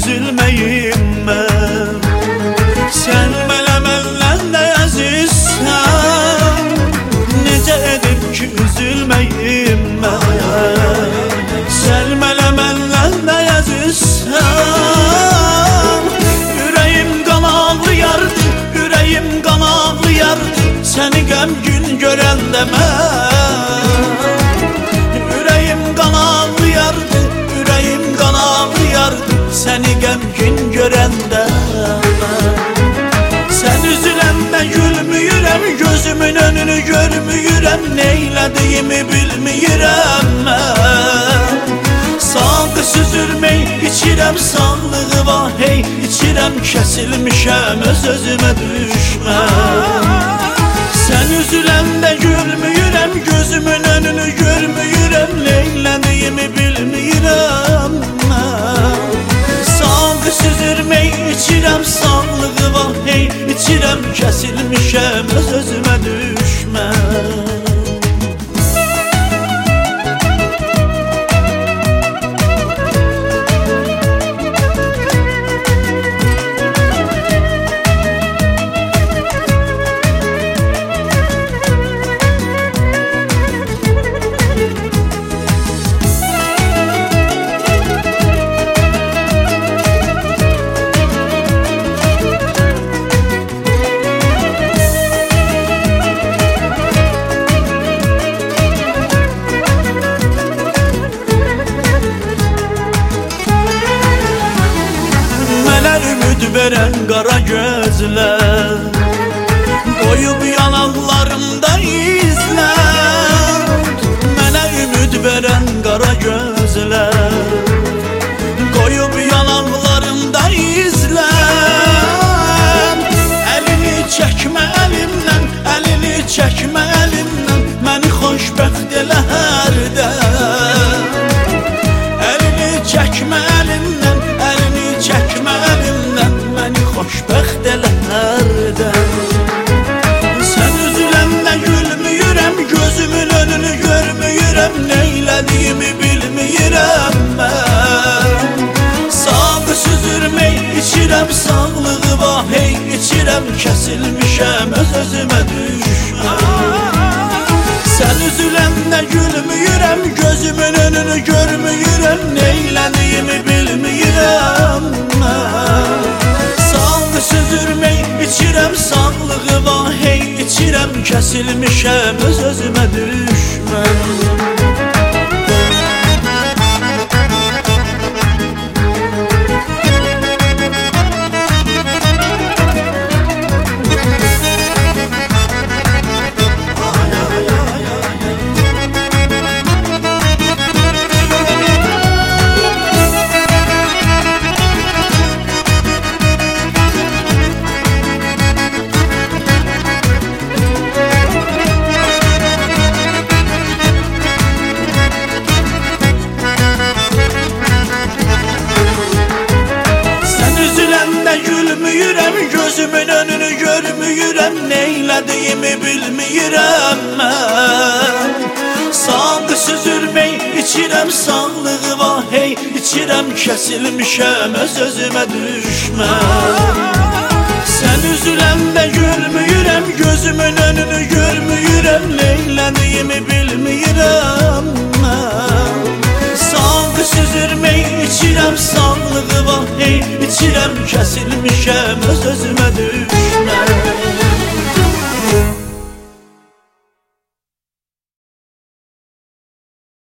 üzülməyim mən. Sən mənə məndən də əzizsən, necə edib ki üzülməyim mən. Sən mənə məndən də əzizsən, ürəyim qan ağlayardı, ürəyim qan ağlayardı, səni qəmgün görəndə mən. Ürəyim qan ağlayardı, ürəyim qan ağlayardı, səni qəmgün görəndə mən. Sən üzüləndə gülmüyürəm, gözümün önünü görmüyürəm, neylədiyimi bilmiyirəm mən. Sağ süzürmək içirəm, sağlığı vahey içirəm, kəsilmişəm öz-özümə düşmən. Sən üzüləndə gülmüyürəm, gözümün önünü görmüyürəm, neylədiyimi bilmiyirəm mən. Sağ süzürmək içirəm, sağlığı vahey içirəm, kəsilmişəm öz-özümə düşmən. Ümid verən qara gözlər, qoyub yanaqlarımda izlər. Mənə ümid verən qara gözlər, qoyub yanaqlarımda izlər. Əlini çəkmə əlimdən, əlini çəkmə əlimdən, məni xoşbəxt elə hərdən. Əlini çəkmə əlimdən, əlini çəkmə əlimdən, məni xoşbəxt elə hərdən. Sən üzüləndə gülmüyürəm, gözümün önünü görmüyürəm, neylədiyimi bilmiyirəm mən. Sağ süzürmək içirəm, sağlığı vahey içirəm, kəsilmişəm öz-özümə düşmən. Sən üzüləndə gülmüyürəm, gözümün önünü görmüyürəm, neylədiyimi bilmiyirəm mən. Sağ süzürmək içirəm, sağlığı vahey içirəm, kəsilmişəm öz-özümə düşmən. Gülmüyürəm, gözümün önünü görmüyürəm, neylədiyimi bilmiyirəm mən. Sağ süzürmək içirəm, sağlığı vahey içirəm, kəsilmişəm öz-özümə düşmən. Sən üzüləndə gülmüyürəm, gözümün önünü görmüyürəm, neylədiyimi bilmiyirəm mən. Sağ süzürmək içirəm, sağlığı vahey içirəm, kəsilmişəm öz-özümə düşmən.